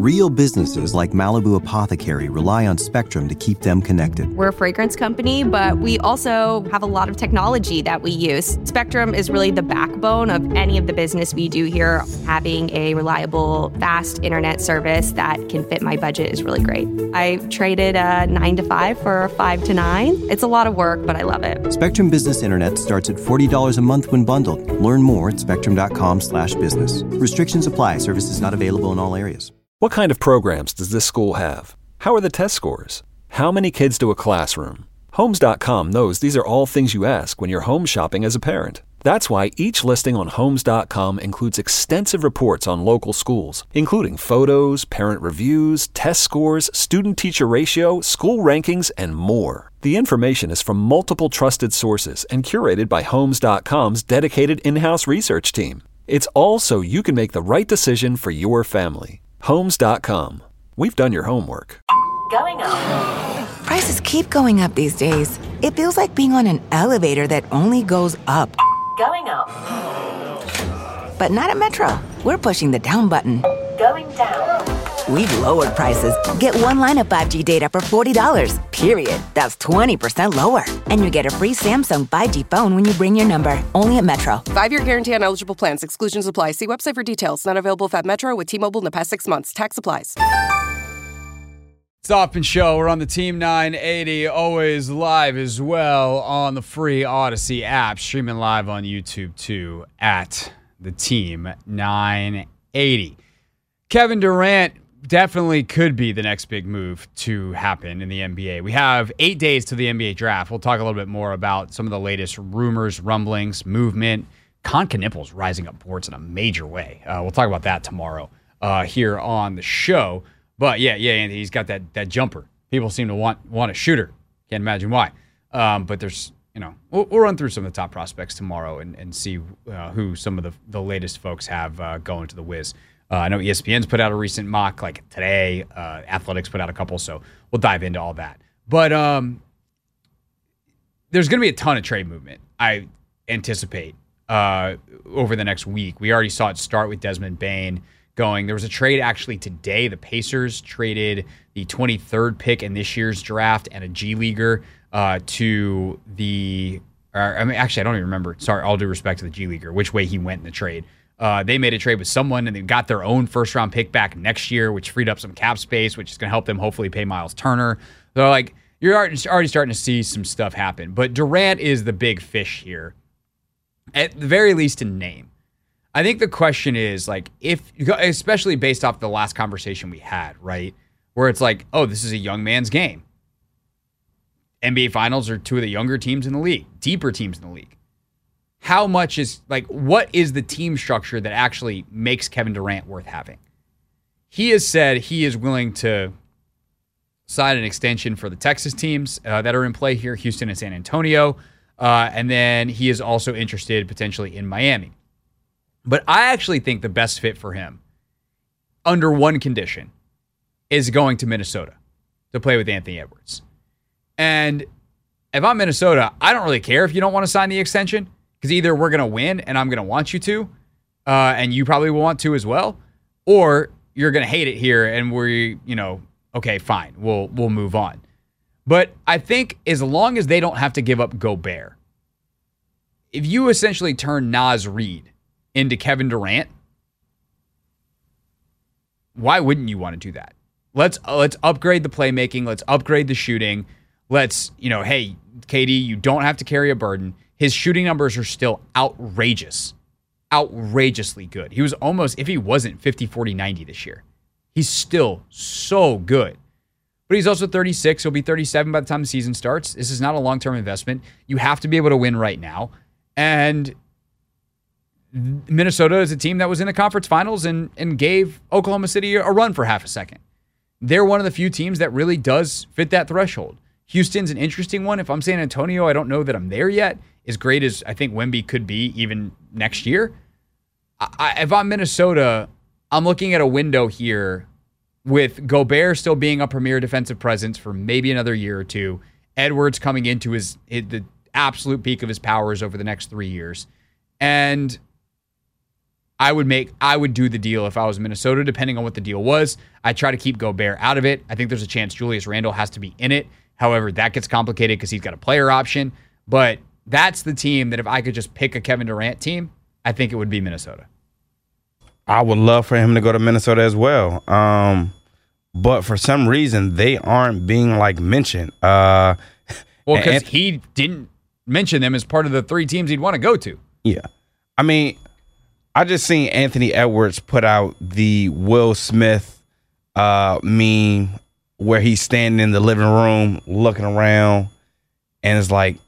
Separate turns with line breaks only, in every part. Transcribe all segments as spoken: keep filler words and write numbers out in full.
Real businesses like Malibu Apothecary rely on Spectrum to keep them connected.
We're a fragrance company, but we also have a lot of technology that we use. Spectrum is really the backbone of any of the business we do here. Having a reliable, fast internet service that can fit my budget is really great. I traded a nine to five for a five to nine. It's a lot of work, but I love it.
Spectrum Business Internet starts at forty dollars a month when bundled. Learn more at spectrum.com slash business. Restrictions apply. Services not available in all areas.
What kind of programs does this school have? How are the test scores? How many kids do a classroom? Homes dot com knows these are all things you ask when you're home shopping as a parent. That's why each listing on Homes dot com includes extensive reports on local schools, including photos, parent reviews, test scores, student-teacher ratio, school rankings, and more. The information is from multiple trusted sources and curated by Homes dot com's dedicated in-house research team. It's all so you can make the right decision for your family. Homes dot com. We've done your homework.
Going up.
Prices keep going up these days. It feels like being on an elevator that only goes up.
Going up.
But not at Metro. We're pushing the down button.
Going down.
We've lowered prices. Get one line of five G data for forty dollars, period. That's twenty percent lower. And you get a free Samsung five G phone when you bring your number. Only at Metro.
Five-year guarantee on eligible plans. Exclusions apply. See website for details. Not available if at Metro with T-Mobile in the past six months. Tax applies.
It's the Hoffman Show. We're on the Team nine eighty, always live as well on the free Odyssey app. Streaming live on YouTube, too, at the Team nine eighty. Kevin Durant definitely could be the next big move to happen in the N B A. We have eight days to the N B A draft. We'll talk a little bit more about some of the latest rumors, rumblings, movement. Kon Knuppel's rising up boards in a major way. Uh, we'll talk about that tomorrow uh, here on the show. But yeah, yeah, Anthony, he's got that that jumper. People seem to want want a shooter. Can't imagine why. Um, but there's, you know, we'll, we'll run through some of the top prospects tomorrow and, and see uh, who some of the, the latest folks have uh, going to the Wiz. Uh, I know E S P N's put out a recent mock like today. Uh, Athletics put out a couple, so we'll dive into all that. But um, there's going to be a ton of trade movement, I anticipate, uh, over the next week. We already saw it start with Desmond Bane going. There was a trade actually today. The Pacers traded the twenty-third pick in this year's draft and a G Leaguer uh, to the or, I mean, actually, I don't even remember. Sorry, all due respect to the G Leaguer, which way he went in the trade. Uh, they made a trade with someone, and they got their own first-round pick back next year, which freed up some cap space, which is going to help them hopefully pay Miles Turner. They're like, you're already starting to see some stuff happen. But Durant is the big fish here, at the very least in name. I think the question is, like, if, especially based off the last conversation we had, right, where it's like, oh, this is a young man's game. N B A Finals are two of the younger teams in the league, deeper teams in the league. How much is, like, what is the team structure that actually makes Kevin Durant worth having? He has said he is willing to sign an extension for the Texas teams uh, that are in play here, Houston and San Antonio. Uh, and then he is also interested potentially in Miami. But I actually think the best fit for him, under one condition, is going to Minnesota to play with Anthony Edwards. And if I'm Minnesota, I don't really care if you don't want to sign the extension, because either we're going to win and I'm going to want you to, uh, and you probably will want to as well, or you're going to hate it here and we, you know, okay, fine, we'll we'll move on. But I think as long as they don't have to give up Gobert, if you essentially turn Naz Reid into Kevin Durant, why wouldn't you want to do that? Let's uh, let's upgrade the playmaking. Let's upgrade the shooting. Let's, you know, hey, K D, you don't have to carry a burden. His shooting numbers are still outrageous, outrageously good. He was almost, if he wasn't fifty, forty, ninety this year, he's still so good. But he's also thirty-six. He'll be thirty-seven by the time the season starts. This is not a long-term investment. You have to be able to win right now. And Minnesota is a team that was in the conference finals and, and gave Oklahoma City a run for half a second. They're one of the few teams that really does fit that threshold. Houston's an interesting one. If I'm San Antonio, I don't know that I'm there yet. As great as I think Wemby could be even next year. I, I, if I'm Minnesota, I'm looking at a window here with Gobert still being a premier defensive presence for maybe another year or two. Edwards coming into his, his the absolute peak of his powers over the next three years. And I would make, I would do the deal if I was Minnesota, depending on what the deal was. I try to keep Gobert out of it. I think there's a chance Julius Randle has to be in it. However, that gets complicated because he's got a player option. But that's the team that if I could just pick a Kevin Durant team, I think it would be Minnesota.
I would love for him to go to Minnesota as well. Um, but for some reason, they aren't being like mentioned. Uh,
well, because he didn't mention them as part of the three teams he'd want to go to.
Yeah. I mean, I just seen Anthony Edwards put out the Will Smith uh, meme where he's standing in the living room looking around and it's like,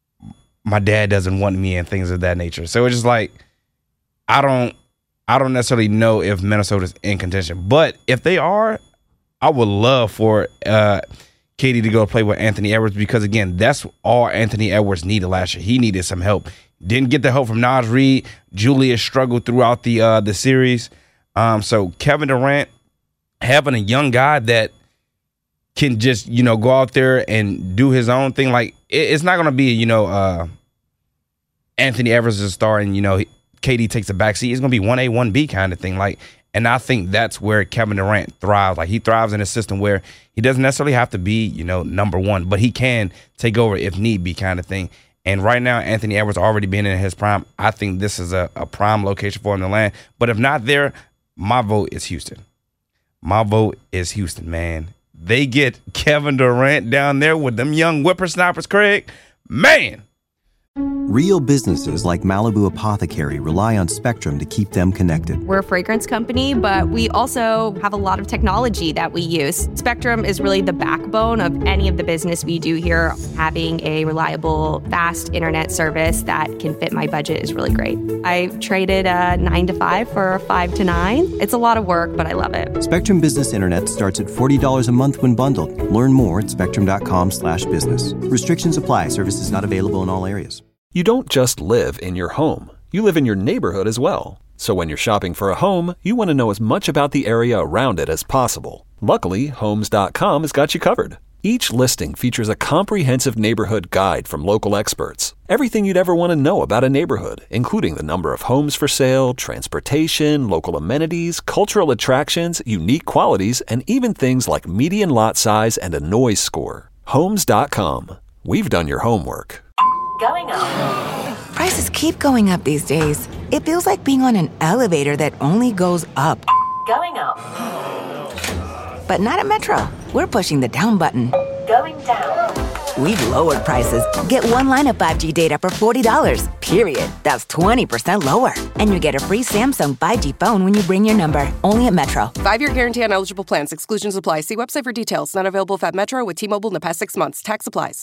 my dad doesn't want me and things of that nature. So it's just like, I don't, I don't necessarily know if Minnesota's in contention, but if they are, I would love for uh, K D to go play with Anthony Edwards because again, that's all Anthony Edwards needed last year. He needed some help. Didn't get the help from Naz Reid. Julius struggled throughout the uh, the series. Um, so Kevin Durant having a young guy that can just, you know, go out there and do his own thing. Like it, it's not going to be, you know, uh, Anthony Edwards is a star and, you know, K D takes a backseat. It's going to be one A, one B kind of thing. Like, and I think that's where Kevin Durant thrives. Like he thrives in a system where he doesn't necessarily have to be, you know, number one, but he can take over if need be kind of thing. And right now, Anthony Edwards already been in his prime. I think this is a, a prime location for him to land. But if not there, my vote is Houston. My vote is Houston, man. They get Kevin Durant down there with them young whippersnappers, Craig. Man.
Real businesses like Malibu Apothecary rely on Spectrum to keep them connected.
We're a fragrance company, but we also have a lot of technology that we use. Spectrum is really the backbone of any of the business we do here. Having a reliable, fast internet service that can fit my budget is really great. I traded a nine to five for a five to nine. It's a lot of work, but I love it.
Spectrum Business Internet starts at forty dollars a month when bundled. Learn more at spectrum.com slash business. Restrictions apply. Services not available in all areas.
You don't just live in your home. You live in your neighborhood as well. So when you're shopping for a home, you want to know as much about the area around it as possible. Luckily, Homes dot com has got you covered. Each listing features a comprehensive neighborhood guide from local experts. Everything you'd ever want to know about a neighborhood, including the number of homes for sale, transportation, local amenities, cultural attractions, unique qualities, and even things like median lot size and a noise score. Homes dot com. We've done your homework.
Going up.
Prices keep going up these days. It feels like being on an elevator that only goes up.
Going up.
But not at Metro. We're pushing the down button.
Going down.
We've lowered prices. Get one line of five G data for forty dollars, period. That's twenty percent lower. And you get a free Samsung five G phone when you bring your number. Only at Metro.
Five-year guarantee on eligible plans. Exclusions apply. See website for details. Not available if at Metro with T-Mobile in the past six months. Tax applies.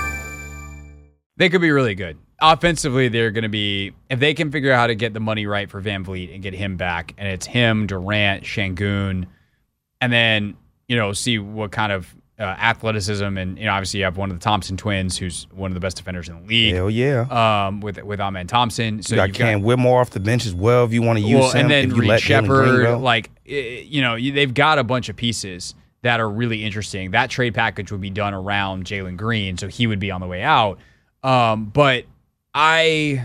They could be really good. Offensively, they're going to be, if they can figure out how to get the money right for VanVleet and get him back, and it's him, Durant, Şengün, and then, you know, see what kind of uh, athleticism, and, you know, obviously you have one of the Thompson twins, who's one of the best defenders in the league.
Hell yeah.
Um, with with Amen Thompson. So
you got Cam Whitmore off the bench as well if you want to use
well,
him.
And then
if you
Reed
let
Shepherd, like, you know, they've got a bunch of pieces that are really interesting. That trade package would be done around Jalen Green, so he would be on the way out. Um, but I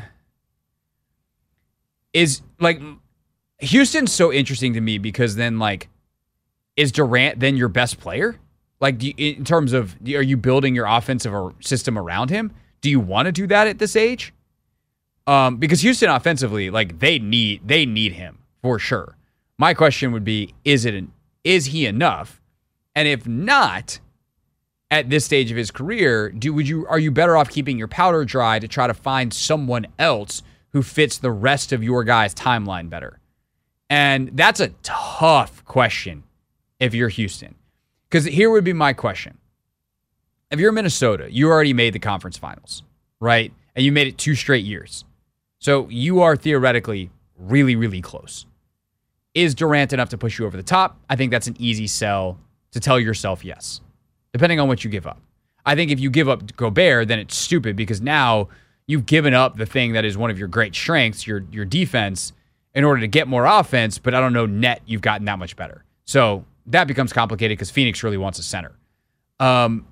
is like Houston's so interesting to me because then like is Durant then your best player? Like do you, in terms of are you building your offensive system around him? Do you want to do that at this age? Um, because Houston offensively, like they need they need him for sure. My question would be: Is it an, is he enough? And if not, at this stage of his career, do would you are you better off keeping your powder dry to try to find someone else who fits the rest of your guys' timeline better? And that's a tough question if you're Houston. Because here would be my question. If you're Minnesota, you already made the conference finals, right? And you made it two straight years. So you are theoretically really, really close. Is Durant enough to push you over the top? I think that's an easy sell to tell yourself yes, depending on what you give up. I think if you give up Gobert, then it's stupid because now you've given up the thing that is one of your great strengths, your your defense, in order to get more offense, but I don't know net you've gotten that much better. So that becomes complicated because Phoenix really wants a center. Um,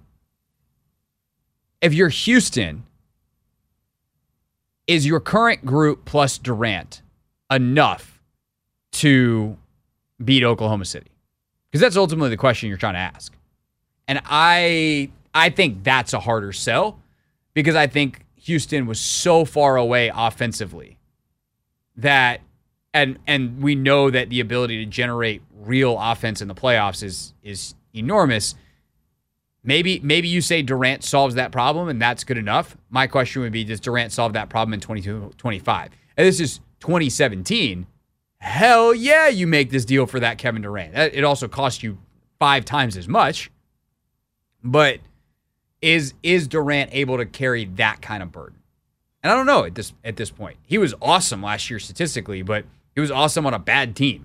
if you're Houston, is your current group plus Durant enough to beat Oklahoma City? Because that's ultimately the question you're trying to ask. And I I think that's a harder sell because I think Houston was so far away offensively that and and we know that the ability to generate real offense in the playoffs is is enormous. Maybe maybe you say Durant solves that problem and that's good enough. My question would be, does Durant solve that problem in twenty-two twenty-five? And this is twenty seventeen. Hell yeah, you make this deal for that Kevin Durant. It also costs you five times as much. But is is Durant able to carry that kind of burden? And I don't know at this at this point. He was awesome last year statistically, but he was awesome on a bad team.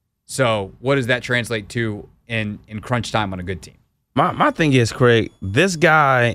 So what does that translate to in, in crunch time on a good team?
My my thing is, Craig, this guy,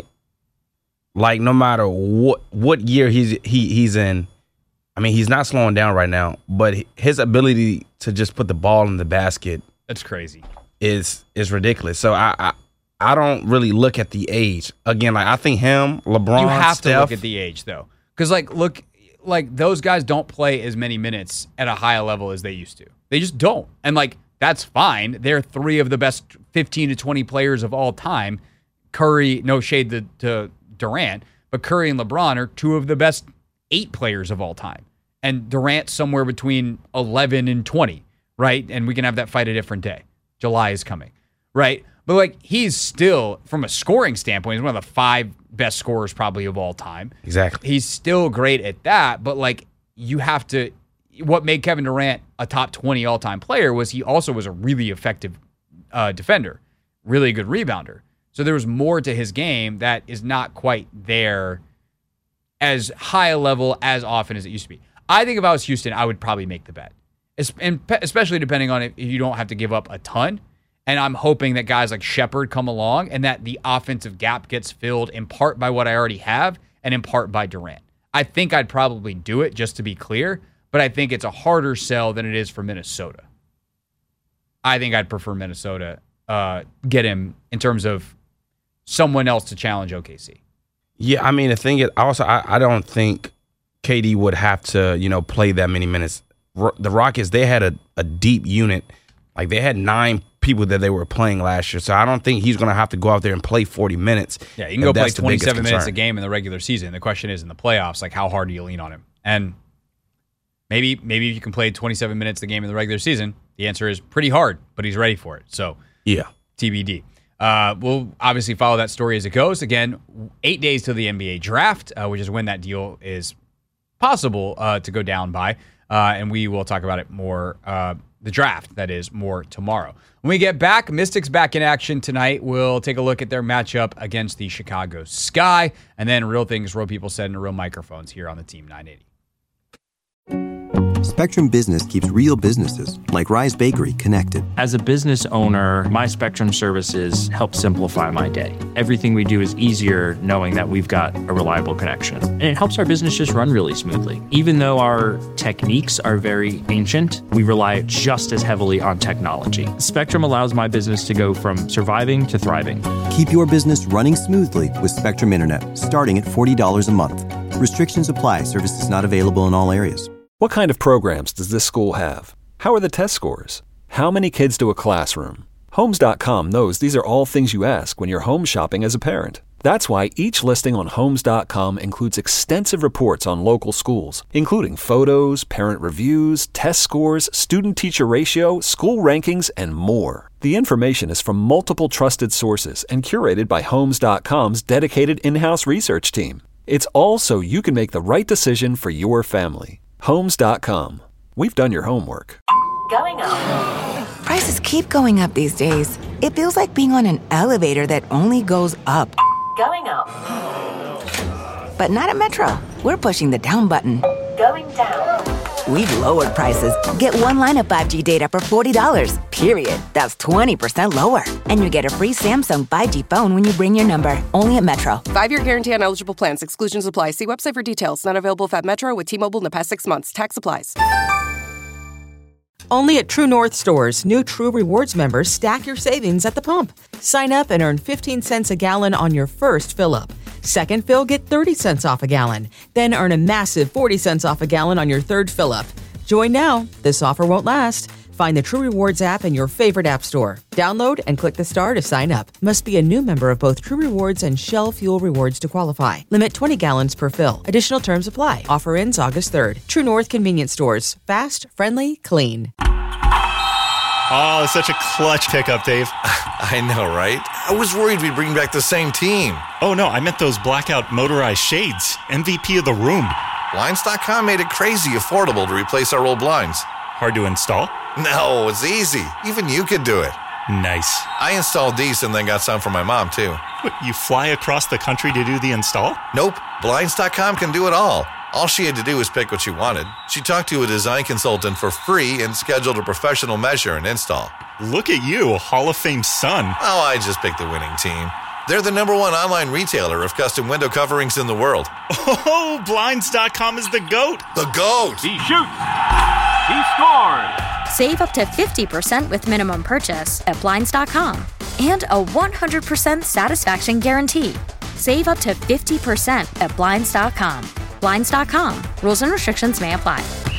like no matter what what year he's he he's in, I mean, he's not slowing down right now, but his ability to just put the ball in the basket,
that's crazy,
is is ridiculous. So I, I I don't really look at the age. Again, like I think him, LeBron,
you have
Steph,
to look at the age though, because like look, like those guys don't play as many minutes at a high level as they used to. They just don't, and like that's fine. They're three of the best fifteen to twenty players of all time. Curry, no shade to, to Durant, but Curry and LeBron are two of the best eight players of all time. And Durant somewhere between eleven and twenty, right? And we can have that fight a different day. July is coming, right? But like he's still, from a scoring standpoint, he's one of the five best scorers probably of all time.
Exactly.
He's still great at that, but like you have to, what made Kevin Durant a top twenty all-time player was he also was a really effective uh, defender, really good rebounder. So there was more to his game that is not quite there as high a level as often as it used to be. I think if I was Houston, I would probably make the bet, and especially depending on if you don't have to give up a ton. And I'm hoping that guys like Shepherd come along and that the offensive gap gets filled in part by what I already have and in part by Durant. I think I'd probably do it, just to be clear, but I think it's a harder sell than it is for Minnesota. I think I'd prefer Minnesota uh, get him in terms of someone else to challenge O K C.
Yeah, I mean, the thing is, also, I, I don't think K D would have to, you know, play that many minutes. The Rockets, they had a, a deep unit. Like, they had nine people that they were playing last year. So I don't think he's going to have to go out there and play forty minutes.
Yeah, you can go play twenty-seven minutes a game in the regular season. The question is, in the playoffs, like, how hard do you lean on him? And maybe maybe if you can play twenty-seven minutes a game in the regular season, the answer is pretty hard, but he's ready for it. So,
yeah,
T B D. Uh, we'll obviously follow that story as it goes. Again, eight days to the N B A draft, uh, which is when that deal is possible uh, to go down by. Uh, and we will talk about it more, uh, the draft, that is, more tomorrow. When we get back, Mystics back in action tonight. We'll take a look at their matchup against the Chicago Sky. And then real things, real people said into real microphones here on the Team nine eighty.
Spectrum Business keeps real businesses, like Rise Bakery, connected.
As a business owner, my Spectrum services help simplify my day. Everything we do is easier knowing that we've got a reliable connection. And it helps our business just run really smoothly. Even though our techniques are very ancient, we rely just as heavily on technology. Spectrum allows my business to go from surviving to thriving.
Keep your business running smoothly with Spectrum Internet, starting at forty dollars a month. Restrictions apply. Services not available in all areas.
What kind of programs does this school have? How are the test scores? How many kids do a classroom? Homes dot com knows these are all things you ask when you're home shopping as a parent. That's why each listing on Homes dot com includes extensive reports on local schools, including photos, parent reviews, test scores, student-teacher ratio, school rankings, and more. The information is from multiple trusted sources and curated by Homes dot com's dedicated in-house research team. It's all so you can make the right decision for your family. Homes dot com. We've done your homework.
Going up.
Prices keep going up these days. It feels like being on an elevator that only goes up.
Going up.
But not at Metro. We're pushing the down button.
Going down.
We've lowered prices. Get one line of five G data for forty dollars, period. That's twenty percent lower. And you get a free Samsung five G phone when you bring your number. Only at Metro.
Five-year guarantee on eligible plans. Exclusions apply. See website for details. Not available if at Metro with T-Mobile in the past six months. Tax applies.
Only at True North stores, new True Rewards members stack your savings at the pump. Sign up and earn fifteen cents a gallon on your first fill-up. Second fill, get thirty cents off a gallon. Then earn a massive forty cents off a gallon on your third fill-up. Join now. This offer won't last. Find the True Rewards app in your favorite app store. Download and click the star to sign up. Must be a new member of both True Rewards and Shell Fuel Rewards to qualify. Limit twenty gallons per fill. Additional terms apply. Offer ends August third. True North Convenience Stores. Fast, friendly, clean.
Oh, it's such a clutch pickup, Dave.
I know, right? I was worried we'd bring back the same team.
Oh, no, I meant those blackout motorized shades. M V P of the room.
Blinds dot com made it crazy affordable to replace our old blinds.
Hard to install?
No, it's easy. Even you could do it.
Nice.
I installed these and then got some for my mom, too.
What, you fly across the country to do the install?
Nope. Blinds dot com can do it all. All she had to do was pick what she wanted. She talked to a design consultant for free and scheduled a professional measure and install.
Look at you, Hall of Fame son.
Oh, I just picked the winning team. They're the number one online retailer of custom window coverings in the world.
Oh, Blinds dot com is the GOAT.
The GOAT!
He shoots! He scores!
Save up to fifty percent with minimum purchase at Blinds dot com and a one hundred percent satisfaction guarantee. Save up to fifty percent at Blinds dot com. Blinds dot com. Rules and restrictions may apply.